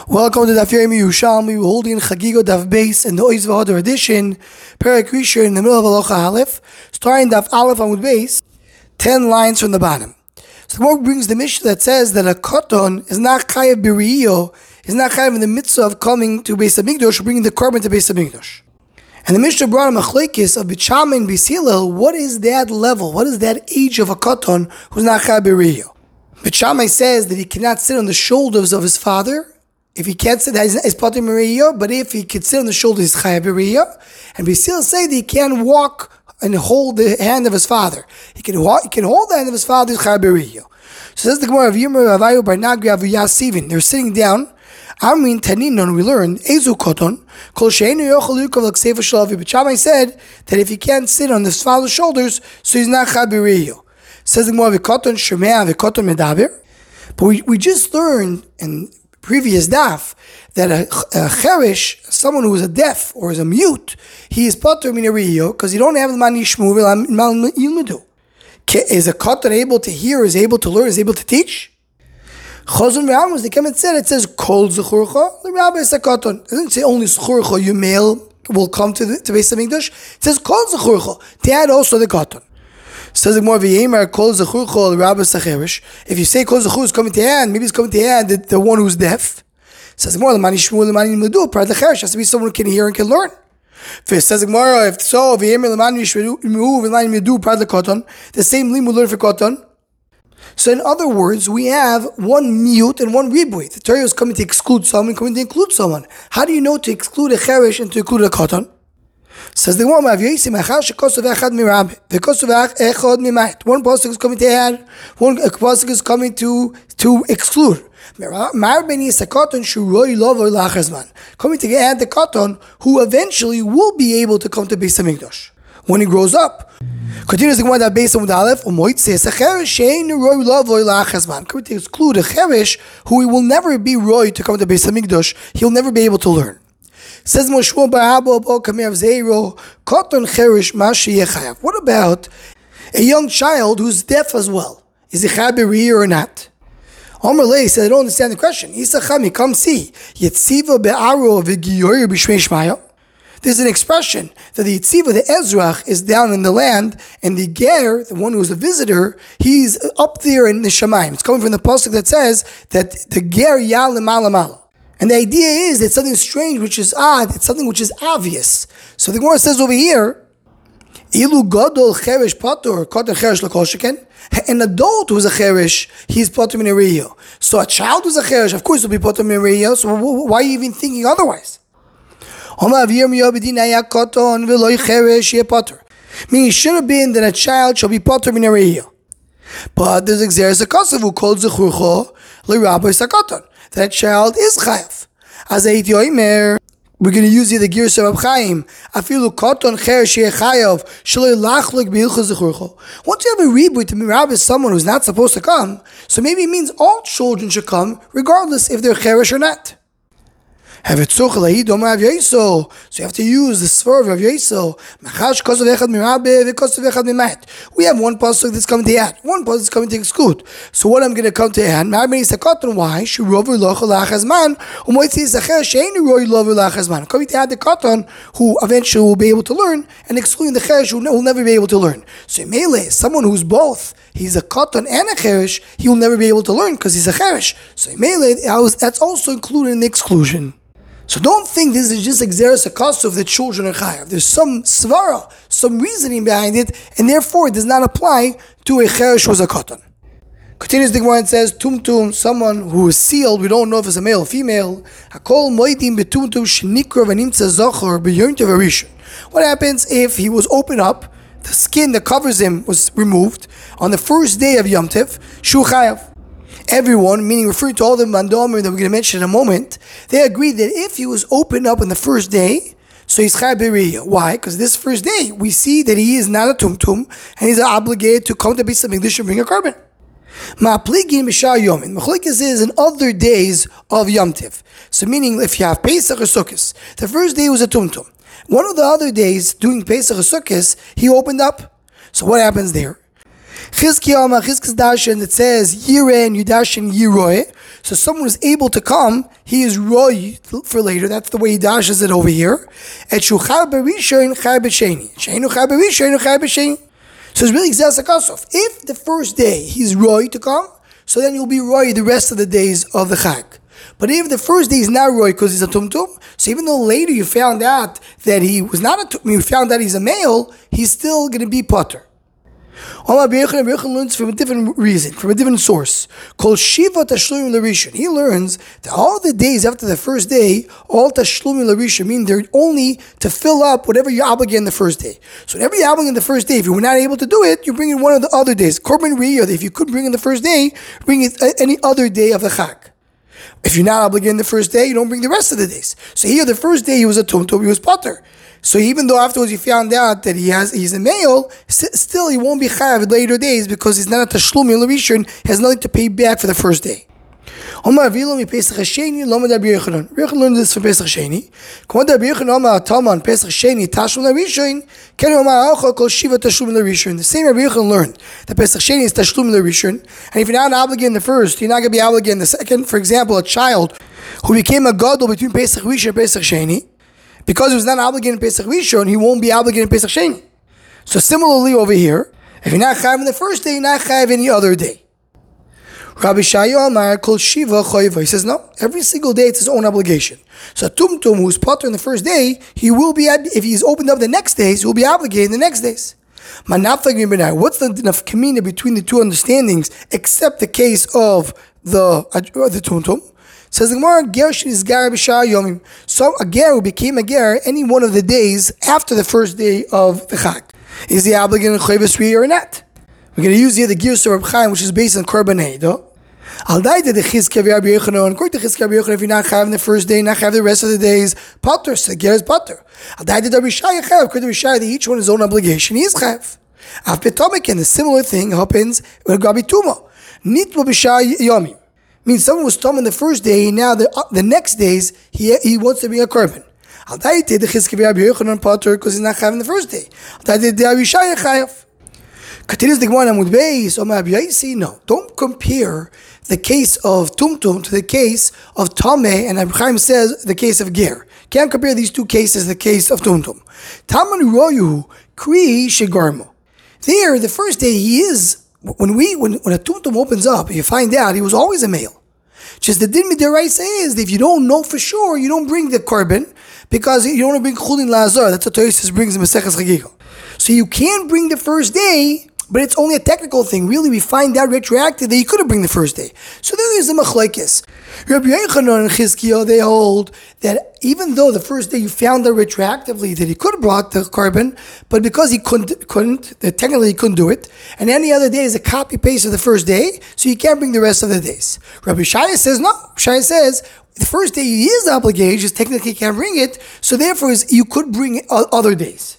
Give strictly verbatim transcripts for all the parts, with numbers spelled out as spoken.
Welcome to Daf Yomi Yerushalmi. We're holding Chagigo Daf Beis and the Oiz V'Hodor edition, Perek Rishon in the middle of Halacha Aleph, starting Daf Aleph Amud Beis, ten lines from the bottom. So the Gemara brings the Mishnah that says that a koton is not chayav b'riyo, is not chayav in the mitzvah of coming to Beis Hamikdash, bringing the korban to Beis Hamikdash. And the Mishnah brought a machlekes of Beit Shammai and Beis Hillel. What is that level? What is that age of a koton who's not chayav b'riyo? Beit Shammai says that he cannot sit on the shoulders of his father. If he can't sit, he's potter b'riyo, but if he can sit on the shoulders, he's chayav b'riyo. And Beis Hillel say that he can't walk and hold the hand of his father. He can walk, he can hold the hand of his father, he's chayav b'riyo. So says the Gemara of Yirmiyah Avayu Bar Nagri Avu Yasivin. They're sitting down. Amrin Taninon, we learned Ezu Koton Kol Sheinu Yochel Yukav L'Kseifa Shalavi. But Shammai said that if he can't sit on his father's shoulders, so he's not chayav b'riyo. Says the Gemara V'Koton Shemea V'Koton Medaber. But we, we just learned in previous daf that a, a cherish, someone who is a deaf or is a mute, he is potter min riyo because he don't have the man yishmu v'lam yilmedu. Is a koton able to hear, is able to learn, is able to teach? Chazon v'Amos, they come and said, it says kol zechurcha, the rabbi is a koton. It doesn't say only zechurcha, your male will come to the to Beis Hamikdash. It says kol zechurcha, to add also the koton. Says the more v'yemer kol zechurcha, the rabbi is a cherish. If you say kol zechurcha is coming to add, maybe it's coming to add the, the one who's deaf. Says the more the man yishmu, the man yilmedu, part of the cherish has to be someone who can hear and can learn. If says the Gemara, if so, the same limud learn for koton. So in other words, we have one mute and one ribui. The Torah is coming to exclude someone, coming to include someone. How do you know to exclude a cherish and to include a koton? Says the Gemara, one pasuk is coming to add, one pasuk is coming to to exclude. Coming to add the koton who eventually will be able to come to Beis Hamikdash when he grows up. Continues the Gemara that Beis Hamud Aleph, coming to exclude a cherish who he will never be roy to come to Beis Hamikdash. He'll never be able to learn. Says Moshe Barabo Kamev Zeiro Koton Cherish Mashi Yechayav. What about a young child who's deaf as well? Is he chayav b'riyo or not? Omer Lei said, I don't understand the question. Isachami, come see. Yetziva be'aro v'giyor b'shmei shmayo. There's an expression that the Yetziva, the Ezrach, is down in the land, and the Ger, the one who's a visitor, he's up there in the Shamayim. It's coming from the pasuk that says that the Ger yal l'mala mala. And the idea is that something strange, which is odd, it's something which is obvious. So the Gemara says over here, Ilu gadol cherish patur, koton cherish l'kol sheken. An adult who's a cherish, he's potter min riyo. So a child who's a cherish, of course, will be potter min riyo. So why are you even thinking otherwise? Meaning, it should have been that a child shall be potter min riyo. But there's exeris akasav who calls zechurcha l'rabbi sakaton. That child is chayav. As a yoimer, we're going to use here the gears of Rab Chaim. Afilu koton cher shei chayav shaloi lachlik b'ilchos zechurcha. Once you have a ribui to mirab is someone who's not supposed to come, so maybe it means all children should come, regardless if they're cherish or not. So you have to use the svar of Rav Yosel. We have one pasuk that's coming to add, one pasuk that's coming to exclude. So what I'm going to come to add? Why? I'm coming to add the koton who eventually will be able to learn, and excluding the cherish who will never be able to learn. So melee, someone who's both, he's a koton and a cherish, he will never be able to learn because he's a cherish. So melee, that's also included in the exclusion. So don't think this is just exeris akasu of the children are chayav. There's some svara, some reasoning behind it, and therefore it does not apply to a cherish who is a koton. Continues the Gemara and says, tumtum, someone who is sealed, we don't know if it's a male or female. Hakol moedim betumtum shenikra v'nimtza zochor b'yomtiv harishon. What happens if he was opened up, the skin that covers him was removed on the first day of Yom Tov, shu chayav? Everyone, meaning referring to all the mandomim that we're going to mention in a moment, they agreed that if he was opened up on the first day, so he's chayav b'riyo. Why? Because this first day, we see that he is not a tumtum, and he's obligated to come to Beis Hamikdash and bring a korban. Ma'apligin b'shar yomin. Machlokes is in other days of Yom Tov. So meaning, if you have Pesach or Sukkot, the first day was a tumtum. One of the other days, doing Pesach or Sukkot, he opened up. So what happens there? Chizkiah Chizkiah's darshan that says Yireh and Yudashin Yiroeh. So someone is able to come, he is roy for later. That's the way he dashes it over here. Et shuchar berishon char b'sheni. Sheinu char berishon char b'sheni. So it's really Gzeras HaKosov. If the first day he's roy to come, so then you'll be roy the rest of the days of the Chag. But if the first day is not roy because he's a tumtum, so even though later you found out that he was not a tumtum, you found out he's a male, he's still going to be potter. Rabbi Yochanan learns from a different reason, from a different source. Called Shiva Tashlumim L'Rishon. He learns that all the days after the first day, all Tashlumim L'Rishon mean they're only to fill up whatever you're obligated in the first day. So whatever you're obligated in the first day, if you were not able to do it, you bring in one of the other days. Korban Riyah, if you could bring in the first day, bring it any other day of the Chag. If you're not obligated in the first day, you don't bring the rest of the days. So here, the first day he was a tumtum, he was potter. So even though afterwards you found out that he has he's a male, st- still he won't be chayav later days because he's not a tashlum l'rishon, he has nothing to pay back for the first day. Omar Avilo mi Pesach Hasheni lo med Rabbi Yochanan. Rabbi Yochanan learned this from Pesach Hasheni. K'mod Rabbi Yochanan Omar Talman Pesach Hasheni tashlum l'rishon. Ken Omar Acha kol shiva tashlum l'rishon. The same Rabbi Yochanan learned that Pesach Hasheni is tashlum l'rishon, and if you're not obligated in the first, you're not going to be obligated in the second. For example, a child who became a gadol between Pesach Rishon and Pesach Hasheni, because he was not obligated in Pesach Rishon, he won't be obligated in Pesach Sheni. So similarly over here, if you're not chayav in the first day, you're not chayav any other day. Rabbi Shaya Amar called Shiva Choyva. He says no, every single day it's his own obligation. So Tumtum, who's potter in the first day, he will be, if he's opened up the next days, he will be obligated in the next days. What's the nafkamina between the two understandings, except the case of the the Tumtum? Says the Gemara, Ger is gar b'shar yomim. So a ger who became a ger any one of the days after the first day of the Chag. Is he obligated in Chayvus Riyah or not? We're going to use here the Girsa of Reb Chaim, which is based on Korban Eidah. Al daita the Chizkiya Rabbi Yochanan. According to Chizkiya Rabbi Yochanan, if you're not chayav in the first day, not chayav the rest of the days, potter. So ger is potter. Al daita the Rabbi Shaya chayav. According to Rabbi Shaya, each one his own obligation. He is chayav. Av petomek, and the similar thing happens with Gabi Tuma. Nitwa b'shar yomim. Means someone was tum in the first day, now the uh, the next days he he wants to bring a korban. Al daite the Chizkiya Rabbi Yochanan potter because he's not chayav in the first day. Al daite the Rabbi Shaya chayav. Continues the Gemara with Beis. No, don't compare the case of Tumtum to the case of Tameh, and Rabbi Chaim says the case of Ger. Can't compare these two cases, the case of Tumtum. Taman Royu Kri Shegarmo. There, the first day he is, when we when, when a Tumtum opens up, you find out he was always a male. Just the din midiraisa is that if you don't know for sure, you don't bring the korban because you don't want to bring chulin lazar. That's what Tosis brings in Maseches Chagiga. So you can bring the first day, but it's only a technical thing. Really, we find out retroactive that you could have bring the first day. So there is a machlekes. Rabbi Yochanan and Chizkiya, they hold that even though the first day you found out retroactively that he could have brought the korban, but because he couldn't, couldn't, that technically he couldn't do it, and any other day is a copy paste of the first day, so you can't bring the rest of the days. Rabbi Shaya says no. Shaya says the first day he is obligated, just technically can't bring it, so therefore you could bring other days.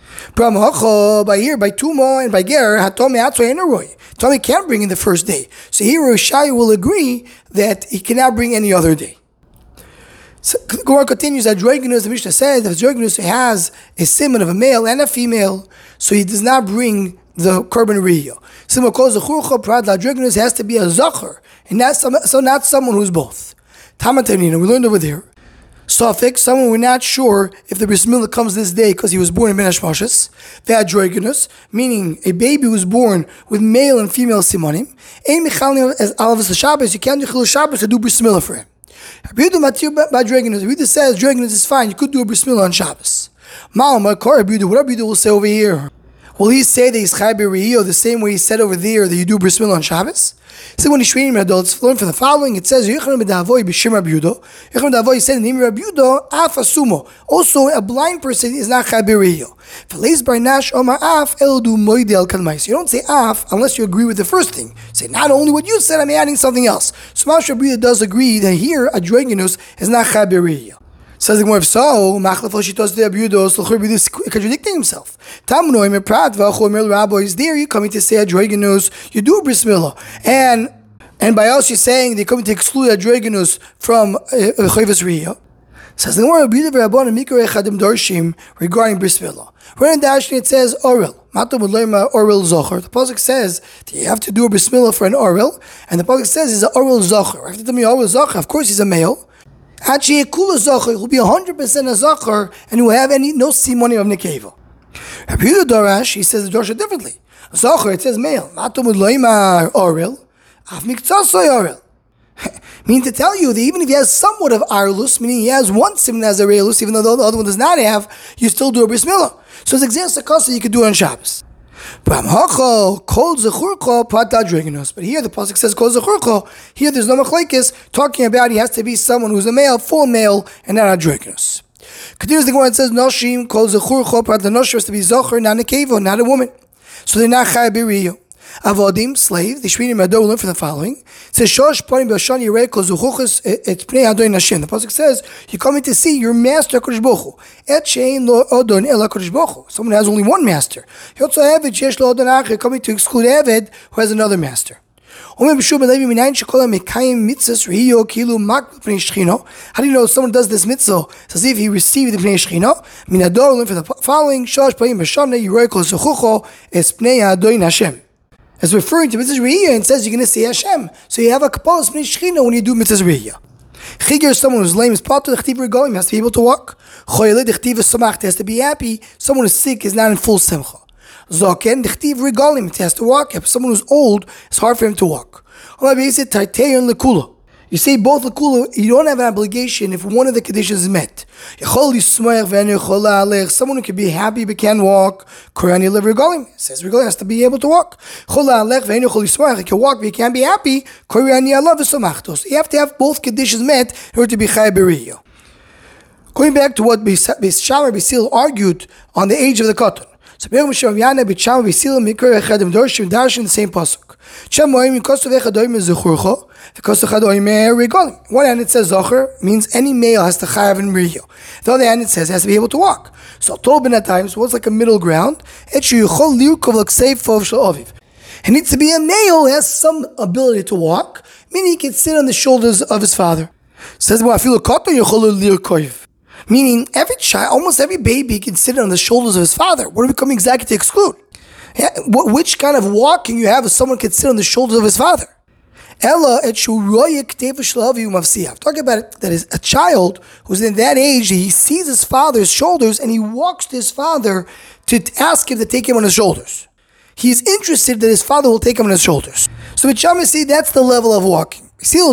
By here, by Tuma and by Ger, Hatome Atzoi and Aroi. Tommy can't bring in the first day. So here Shai will agree that he cannot bring any other day. So Gemara continues that Droigenus, the Mishnah says, that Droigenus has a simon of a male and a female, so he does not bring the korban riyah. Simon calls the Churcha Prad La Droigenus has to be a Zachar, and not some, so not someone who's both. Tamatanina, we learned over there. Suffix, someone we're not sure if the bris milah comes this day because he was born in Ben Hashmashas. Vadroigenus, meaning a baby was born with male and female simonim. Ein michalim as alavas Shabbos, you can't do chilul Shabbos to do bris milah for him. Rabbi Yehuda matir badroigenus. Rabbi Yehuda says droigenus is fine. You could do a bris milah on Shabbos. Ma'alma kor Rabbi Yehuda. What Rabbi Yehuda will say over here? Will he say that he's chai b'riyah the same way he said over there that you do bris milah on Shabbos? So when he's training adults, learn from the following. It says, Yochanan b'da'avoy b'shem Rabbi Yehuda. Yochanan b'da'avoy said in the name of Rabbi Yehuda, af asumo. Also, a blind person is not chai b'riyah. V'leis barnash omar af elodu moide al kalmais. You don't say af unless you agree with the first thing. Say not only what you said, I'm adding something else. So Mash Rabbi Yehuda does agree that here a droigenus is not chai b'riyah. Says the Gemara, if so, Machlefo Shitos de Rabbi Yehuda, so Rabbi Yehuda is contradicting himself. Tamno Emer Prat v'Acho Emer Rabbi is there. You're coming to say a droigenus, you do a bris milah, and and by us you're saying they're coming to exclude a droigenus from Chayvus Riyah. Says the Gemara, regarding bris milah. Right in the Ashni it says orel. Orel zocher. The pasuk says that you have to do a bris milah for an orel, and the pasuk says he's an orel zocher. After tell me orel zocher, of course he's a male. Actually, a kula zocher will be a hundred percent a zocher, and he will have any no simony of nekeva. Rabbi Yehuda Dorash, he says the Dorsha differently. Zocher, it says male. Matum loima orel, af miktsasoi orel. Meaning to tell you that even if he has somewhat of arlus, meaning he has one simon as a realus, even though the other one does not have, you still do a bris milah. So it's exactly the you could do it on Shabbos. But here the pasuk says kol zechurcha. Here there's no machlekes talking about he has to be someone who's a male, full male, and not androgynous. Continues the Gemara and says noshim kol zechurcha. But the noshim has to be zocher, not a kevo, not a woman. So they're not chay b'riyo. Avodim, slave, the Shvinim Ador will learn from the following. It says, Shosh Parim B'Shani Yirei Kol Zuchuchas Et Pnei Adon Hashem. The pasuk says, you're coming to see your master Kodesh Baruch Hu. Et Shein Lo Odon Ela Kodesh Baruch Hu. Someone has only one master. Yotzo Eved Shesh Lo Odon Acher, coming to exclude Eved who has another master. How do you know someone does this mitzvah? It's as if he received the Pnei Shechina. Minador, learn from the following. Shosh Parim B'Shani Yirei Kol Zuchuchas Et Pnei Adon Hashem. As referring to mitzvah Riyah, and says you're going to see Hashem. So you have a kapal Pnei Shechina when you do mitzvah Riyah. Chigir, someone who's lame is part of the chtiv regalim, has to be able to walk. Choyle, the chtiv samach, has to be happy. Someone who's sick is not in full simcha. Zoken, the chtiv regalim, it has to walk. If someone who's old, it's hard for him to walk. You say both lekula, you don't have an obligation if one of the conditions is met. Someone who can be happy but can't walk, says regalim has to be able to walk. He can walk but he can't be happy. So you have to have both conditions met in order to be chay b'riyo. Going back to what Beis Shammai Basil argued on the age of the cotton. So Beis Shammai Basil Mikra Echadim Dorshim Darshan the same pasuk. One hand it says Zocher, means any male has to chayav in Riyo. The other hand it says has to be able to walk. So Tobin at times, what's like a middle ground? He needs to be a male who has some ability to walk, meaning he can sit on the shoulders of his father. Says meaning every child, almost every baby can sit on the shoulders of his father. What are we coming exactly to exclude? Yeah, which kind of walking you have if someone can sit on the shoulders of his father? Ella et talking about it, that is a child who's in that age, he sees his father's shoulders and he walks to his father to ask him to take him on his shoulders. He's interested that his father will take him on his shoulders. So with Shammai, see, that's the level of walking.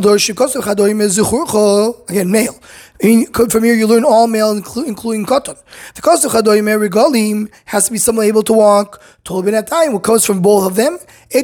Again, male. I mean, from here you learn all male, including cotton. The cost of chadoyim regalim has to be someone able to walk. Tolbin at time, what comes from both of them.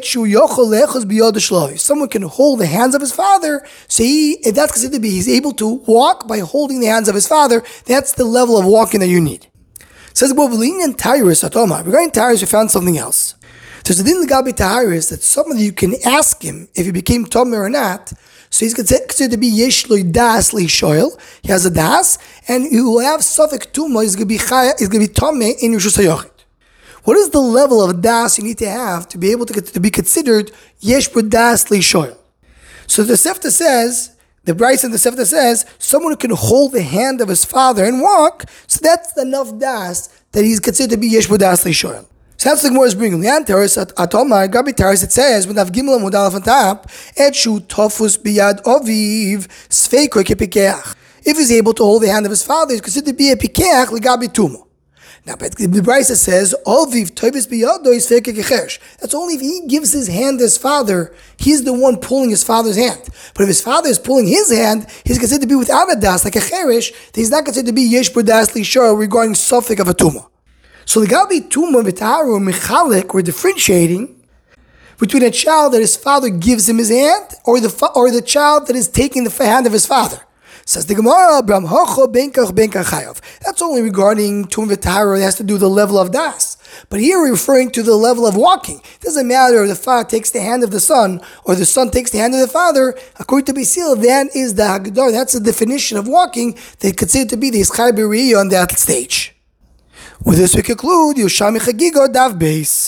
Someone can hold the hands of his father. So he, if that's considered to be, he's able to walk by holding the hands of his father. That's the level of walking that you need. It says regarding Tyrus, we found something else. So the din legabi Tyrus that someone you can ask him if he became Tomer or not. So he's considered to be yesh lo das li shoyel. He has a das, and he will have suffix tuma. He's going to be chaya. He's going to be tomei in Rishus HaYochid. What is the level of das you need to have to be able to, to be considered yesh das li shoyel? So the Sefta says, the Bryce and the Sefta says, someone who can hold the hand of his father and walk. So that's enough das that he's considered to be yesh das li shoyel. So that's the Gemara is bringing. Le'an teres at Omar Gabi teres it says when Av Gimel Amud Aleph on top Etshu Tofus Biyad Oviv Sfeiko Kepikeach. If he's able to hold the hand of his father, he's considered to be a Pikeach Legabi Tumo. Now, but the Brisa says Oviv Tofus Biyado is Sfeiko Kechesh. That's only if he gives his hand to his father, he's the one pulling his father's hand. But if his father is pulling his hand, he's considered to be without a das like a cheresh. He's not considered to be yesh b'das li shor regarding suffix of a tumah. So the Gabi Tuma V'Taharu Mechalek, we're differentiating between a child that his father gives him his hand or the fa- or the child that is taking the hand of his father. Says the Gemara, Bram Hocho Benkach Benkach Chayav. That's only regarding Tuma V'Taharu. It has to do with the level of das. But here we're referring to the level of walking. It doesn't matter if the father takes the hand of the son or the son takes the hand of the father. According to Basil, that is the Haggadah. That's the definition of walking. They consider to be the Ischai B'Riyah on that stage. With this we conclude Yerushalmi Chagiga Daf Beis.